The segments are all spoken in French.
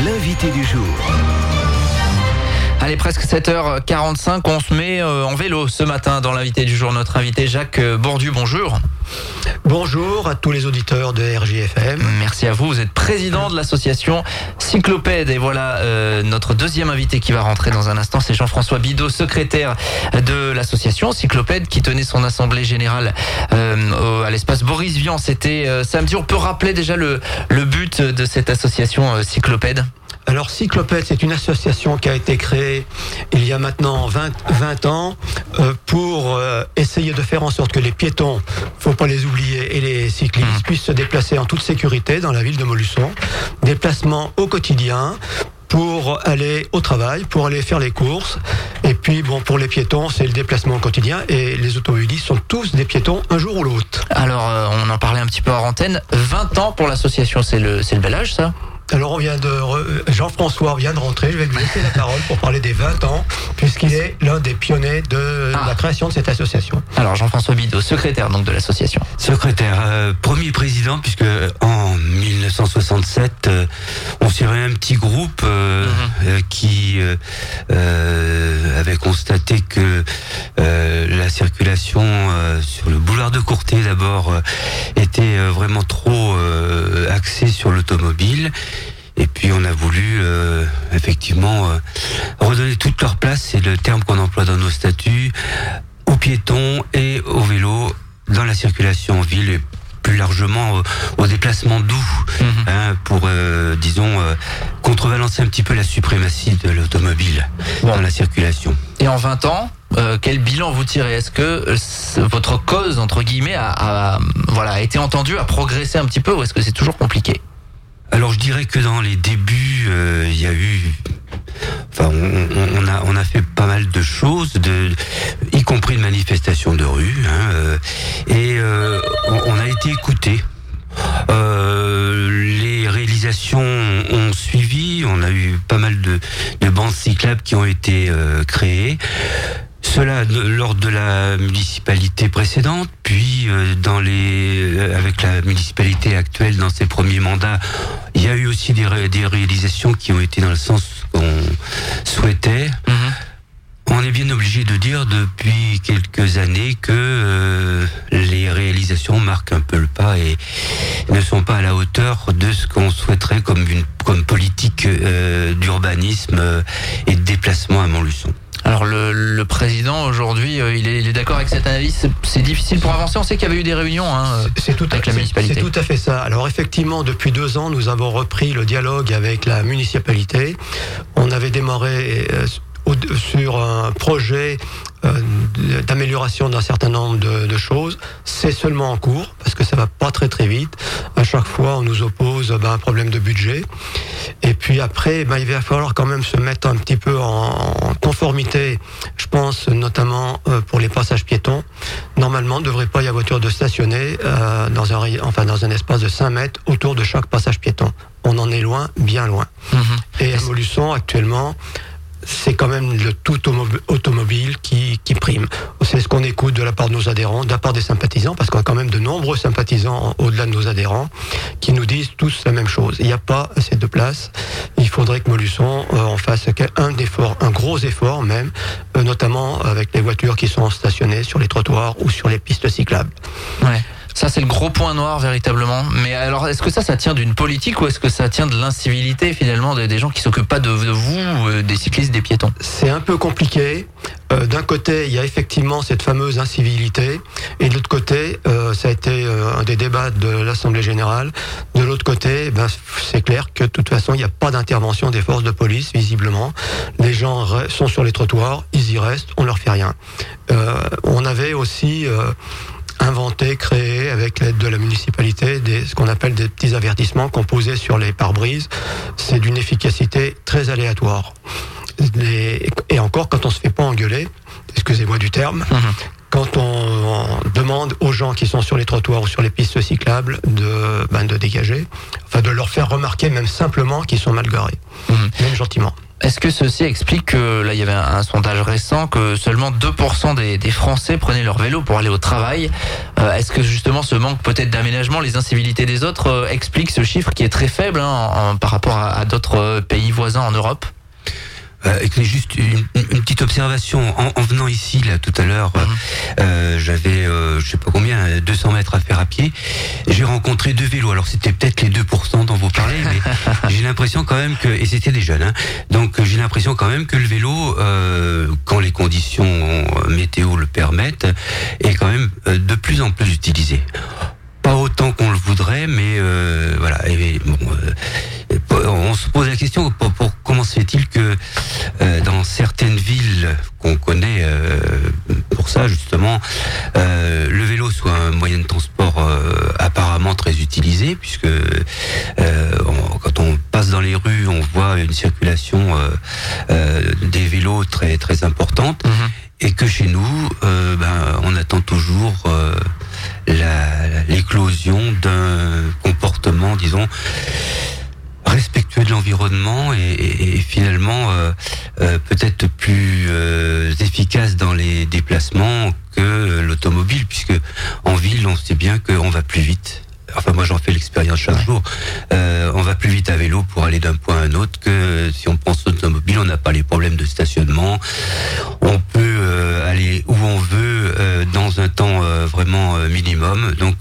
l'invité du jour. Allez, presque 7h45, on se met en vélo ce matin dans l'invité du jour. Notre invité Jacques Bourdu, bonjour. Bonjour à tous les auditeurs de RJFM. Merci à vous, vous êtes président de l'association Cyclopède. Et voilà notre deuxième invité qui va rentrer dans un instant, c'est Jean-François Bidot, secrétaire de l'association Cyclopède qui tenait son assemblée générale à l'espace Boris Vian. C'était samedi. On peut rappeler déjà le but de cette association Cyclopède ? Alors Cyclopède, c'est une association qui a été créée il y a maintenant 20 ans pour essayer de faire en sorte que les piétons, faut pas les oublier, et les cyclistes puissent se déplacer en toute sécurité dans la ville de Montluçon. Déplacement au quotidien pour aller au travail, pour aller faire les courses. Et puis, bon, pour les piétons, c'est le déplacement au quotidien. Et les automobilistes sont tous des piétons un jour ou l'autre. Alors, on en parlait un petit peu hors antenne. 20 ans pour l'association, c'est le bel âge, ça ? Alors Jean-François vient de rentrer, je vais lui laisser la parole pour parler des 20 ans, puisqu'il est l'un des pionniers de la création de cette association. Alors Jean-François Bidot, secrétaire donc de l'association. Secrétaire, premier président, puisque en 1967, on s'est réuni un petit groupe qui avait constaté que la circulation sur le boulevard de Courtet d'abord était vraiment trop axée sur l'automobile. Et puis on a voulu effectivement redonner toute leur place, c'est le terme qu'on emploie dans nos statuts, aux piétons et aux vélos dans la circulation en ville et plus largement au déplacement doux, pour contrebalancer un petit peu la suprématie de l'automobile dans la circulation. Et en 20 ans, quel bilan vous tirez ? Est-ce que votre cause, entre guillemets, a été entendue, a progressé un petit peu, ou est-ce que c'est toujours compliqué ? Alors je dirais que dans les débuts, il y a eu, on a fait pas mal de choses, y compris de manifestations de rue, et on a été écoutés. Les réalisations ont suivi, on a eu pas mal de bandes cyclables qui ont été créées. Cela lors de la municipalité précédente, puis avec la municipalité actuelle dans ses premiers mandats, il y a eu aussi des réalisations qui ont été dans le sens qu'on souhaitait. On est bien obligé de dire depuis quelques années que les réalisations marquent un peu le pas et ne sont pas à la hauteur de ce qu'on souhaiterait comme politique d'urbanisme et de déplacement à Montluçon. Alors le président aujourd'hui, il est d'accord avec cette analyse. C'est difficile pour avancer. On sait qu'il y avait eu des réunions avec la municipalité. C'est tout à fait ça. Alors effectivement, depuis 2 ans, nous avons repris le dialogue avec la municipalité. On avait démarré sur un projet d'amélioration d'un certain nombre de choses. C'est seulement en cours, parce que ça va pas très très vite. À chaque fois, on nous oppose un problème de budget. Et puis après, il va falloir quand même se mettre un petit peu en conformité, je pense notamment pour les passages piétons. Normalement, il ne devrait pas y avoir voiture de stationner dans un espace de 5 mètres autour de chaque passage piéton. On en est loin, bien loin. Et à Montluçon, actuellement, c'est quand même le tout automobile qui prime. C'est ce qu'on écoute de la part de nos adhérents, de la part des sympathisants, parce qu'on a quand même de nombreux sympathisants au-delà de nos adhérents qui nous disent tous la même chose. Il n'y a pas assez de place. Il faudrait que Montluçon en fasse un gros effort même, notamment avec les voitures qui sont stationnées sur les trottoirs ou sur les pistes cyclables. Ouais. Ça, c'est le gros point noir, véritablement. Mais alors, est-ce que ça tient d'une politique ou est-ce que ça tient de l'incivilité, finalement, des gens qui s'occupent pas de vous, des cyclistes, des piétons ? C'est un peu compliqué. D'un côté, il y a effectivement cette fameuse incivilité. Et de l'autre côté, ça a été un des débats de l'Assemblée Générale. De l'autre côté, c'est clair que de toute façon, il n'y a pas d'intervention des forces de police, visiblement. Les gens sont sur les trottoirs, ils y restent, on leur fait rien. On avait aussi créé avec l'aide de la municipalité ce qu'on appelle des petits avertissements qu'on posait sur les pare-brises. C'est d'une efficacité très aléatoire. Et encore, quand on se fait pas engueuler, excusez-moi du terme, quand on demande aux gens qui sont sur les trottoirs ou sur les pistes cyclables de dégager, de leur faire remarquer même simplement qu'ils sont mal garés, même gentiment. Est-ce que ceci explique que, là il y avait un sondage récent, que seulement 2% des Français prenaient leur vélo pour aller au travail, Est-ce que justement ce manque peut-être d'aménagement, les incivilités des autres expliquent ce chiffre qui est très faible par rapport à d'autres pays voisins en Europe? Juste une petite observation. En venant ici, là, tout à l'heure, j'avais, je sais pas combien, 200 mètres à faire à pied. J'ai rencontré 2 vélos. Alors, c'était peut-être les 2% dont vous parlez, mais j'ai l'impression quand même que, et c'était des jeunes, donc j'ai l'impression quand même que le vélo, quand les conditions météo le permettent, est quand même de plus en plus utilisé. Pas autant qu'on le voudrait, mais voilà. Et, bon, on se pose la question pour comment se fait-il que dans certaines villes qu'on connaît pour ça justement, le vélo soit un moyen de transport apparemment très utilisé, puisque quand on passe dans les rues, on voit une circulation des vélos très très importante, et que chez nous, on attend toujours l'éclosion d'un comportement, disons, respectueux de l'environnement et finalement peut-être plus efficace dans les déplacements que l'automobile, puisque en ville on sait bien qu'on va plus vite. Enfin, moi j'en fais l'expérience chaque jour. On va plus vite à vélo pour aller d'un point à un autre que si on prend son automobile. On n'a pas les problèmes de stationnement. On peut aller où on veut dans un temps vraiment minimum. Donc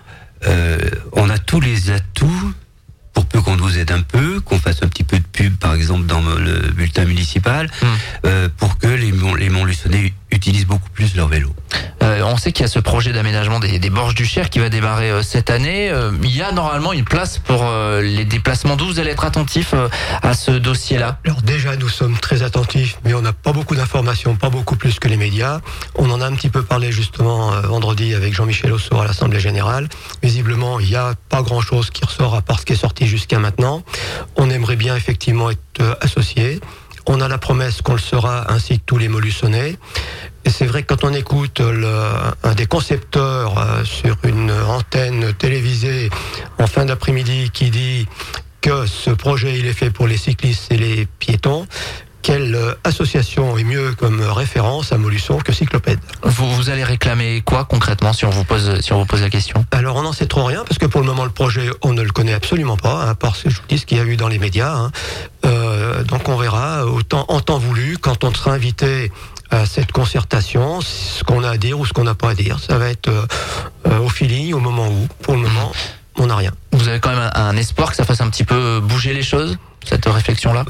on a tous les atouts, pour peu qu'on nous aide un peu, qu'on fasse un petit peu de pub, par exemple, dans le bulletin municipal, pour que les Montluçonnais utilisent beaucoup plus leur vélo. On sait qu'il y a ce projet d'aménagement des Borges du Cher qui va démarrer cette année. Il y a normalement une place pour les déplacements d'où vous allez être attentif à ce dossier-là? Alors déjà, nous sommes très attentifs, mais on n'a pas beaucoup d'informations, pas beaucoup plus que les médias. On en a un petit peu parlé justement vendredi avec Jean-Michel Ossor à l'Assemblée Générale. Visiblement, il n'y a pas grand-chose qui ressort à part ce qui est sorti jusqu'à maintenant. On aimerait bien effectivement être associés. On a la promesse qu'on le sera, ainsi que tous les Montluçonnais. Et c'est vrai que quand on écoute un des concepteurs sur une antenne télévisée en fin d'après-midi qui dit que ce projet il est fait pour les cyclistes et les piétons, quelle association est mieux comme référence à Montluçon que Cycloped? Vous allez réclamer quoi concrètement si on vous pose la question? Alors on n'en sait trop rien, parce que pour le moment le projet on ne le connaît absolument pas, parce que je vous dis ce qu'il y a eu dans les médias. Donc on verra en temps voulu, quand on sera invité à cette concertation, ce qu'on a à dire ou ce qu'on n'a pas à dire. Ça va être au feeling, au moment où. Pour le moment, on n'a rien. Vous avez quand même un espoir que ça fasse un petit peu bouger les choses, cette réflexion-là?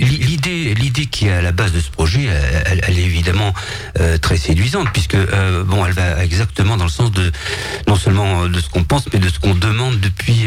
L'idée qui est à la base de ce projet, elle est évidemment très séduisante, puisque elle va exactement dans le sens de non seulement de ce qu'on pense, mais de ce qu'on demande depuis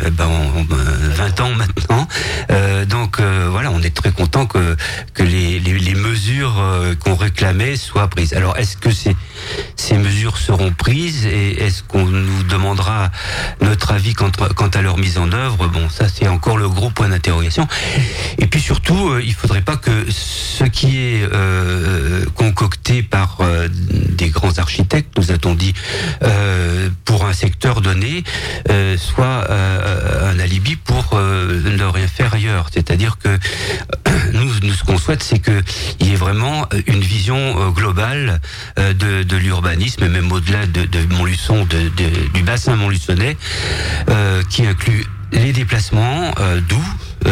20 ans maintenant. Voilà, on est très content que les mesures qu'on réclamait soient prises. Alors, est-ce que ces mesures seront prises, et est-ce qu'on nous demandera notre avis quant à leur mise en œuvre? Bon, ça c'est encore le gros point d'interrogation. Et puis surtout, il faudrait pas que ce qui est concocté par des grands architectes, nous a-t-on dit, pour un secteur donné, soit un alibi pour ne rien faire ailleurs. C'est-à-dire que nous ce qu'on souhaite, c'est que il y ait vraiment une vision globale de l'urbanisme, même au-delà de Montluçon, du bassin montluçonnais, qui inclut les déplacements doux,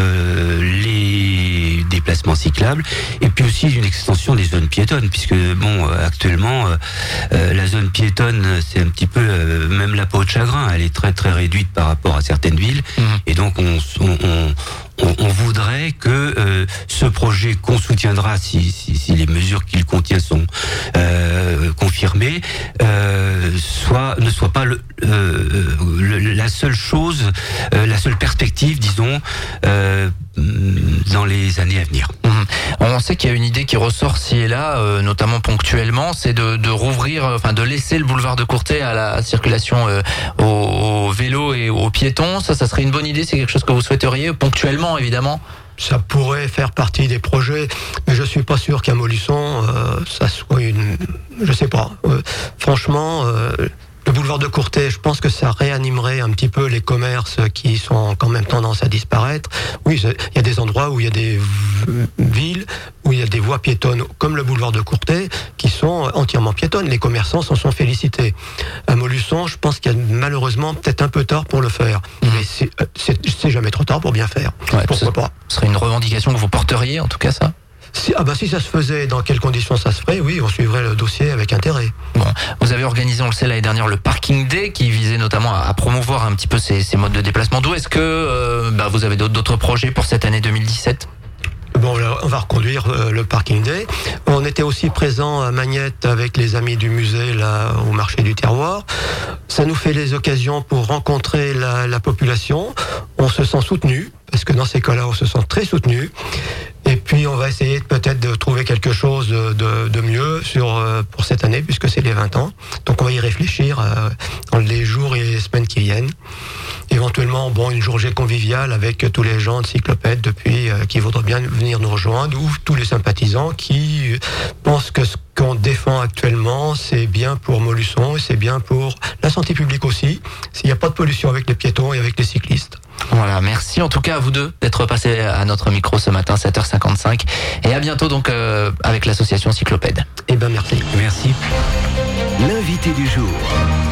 les déplacements cyclables, et puis aussi une extension des zones piétonnes, puisque actuellement la zone piétonne, c'est un petit peu même la peau de chagrin, elle est très très réduite par rapport à certaines villes, et donc on voudrait que ce projet qu'on soutiendra, si les mesures qu'il contient sont confirmées, ne soit pas la seule chose, la seule perspective, disons, dans les années à venir. On sait qu'il y a une idée qui ressort ci et là, notamment ponctuellement, c'est de rouvrir, de laisser le boulevard de Courtet à la circulation aux vélos et aux piétons. Ça serait une bonne idée. C'est quelque chose que vous souhaiteriez ponctuellement, évidemment? Ça pourrait faire partie des projets, mais je suis pas sûr qu'à Montluçon, ça soit je sais pas. Franchement, Le boulevard de Courtet, je pense que ça réanimerait un petit peu les commerces qui sont quand même tendance à disparaître. Oui, il y a des endroits où il y a des villes, où il y a des voies piétonnes, comme le boulevard de Courtet, qui sont entièrement piétonnes. Les commerçants s'en sont félicités. À Montluçon, je pense qu'il y a malheureusement peut-être un peu tard pour le faire. Mais c'est jamais trop tard pour bien faire. Ouais, pourquoi pas? Ce serait une revendication que vous porteriez, en tout cas, ça? Si ça se faisait, dans quelles conditions ça se ferait, oui, on suivrait le dossier avec intérêt. Bon, vous avez organisé, on le sait, l'année dernière, le Parking Day, qui visait notamment à promouvoir un petit peu ces modes de déplacement. D'où est-ce que vous avez d'autres projets pour cette année 2017? Bon, on va reconduire le Parking Day. On était aussi présent à Magnette avec les amis du musée, là, au marché du terroir. Ça nous fait les occasions pour rencontrer la population. On se sent soutenu, parce que dans ces cas-là, on se sent très soutenu. Et puis, on va essayer peut-être de trouver quelque chose de mieux pour cette année, puisque c'est les 20 ans. Donc, on va y réfléchir dans les jours et les semaines qui viennent. Éventuellement, une journée conviviale avec tous les gens de Cyclopède qui voudraient bien venir nous rejoindre, ou tous les sympathisants qui pensent que ce qu'on défend actuellement, c'est bien pour Montluçon et c'est bien pour la santé publique aussi, s'il n'y a pas de pollution avec les piétons et avec les cyclistes. Voilà, merci en tout cas à vous deux d'être passés à notre micro ce matin, 7h55. Et à bientôt donc avec l'association Cyclopède. Eh ben merci. Merci. L'invité du jour.